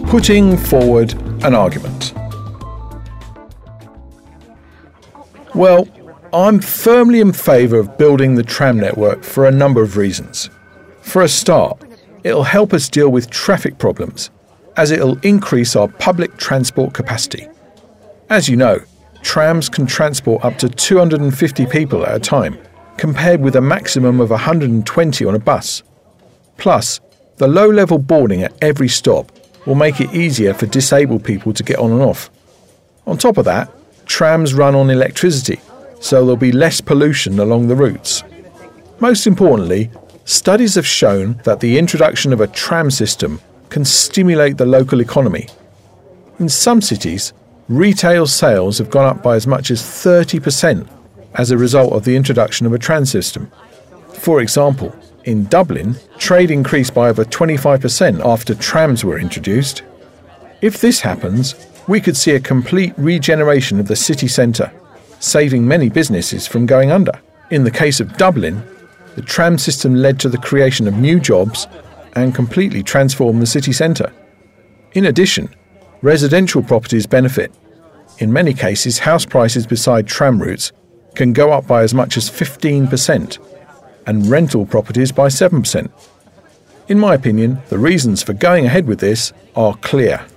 Putting forward an argument. Well, I'm firmly in favour of building the tram network for a number of reasons. For a start, it'll help us deal with traffic problems, as it'll increase our public transport capacity. As you know, trams can transport up to 250 people at a time, compared with a maximum of 120 on a bus. Plus, the low-level boarding at every stop will make it easier for disabled people to get on and off. On top of that, trams run on electricity, so there'll be less pollution along the routes. Most importantly, studies have shown that the introduction of a tram system can stimulate the local economy. In some cities, retail sales have gone up by as much as 30% as a result of the introduction of a tram system. For example, in Dublin, trade increased by over 25% after trams were introduced. If this happens, we could see a complete regeneration of the city centre, saving many businesses from going under. In the case of Dublin, the tram system led to the creation of new jobs and completely transformed the city centre. In addition, residential properties benefit. In many cases, house prices beside tram routes can go up by as much as 15%, and rental properties by 7%. In my opinion, the reasons for going ahead with this are clear.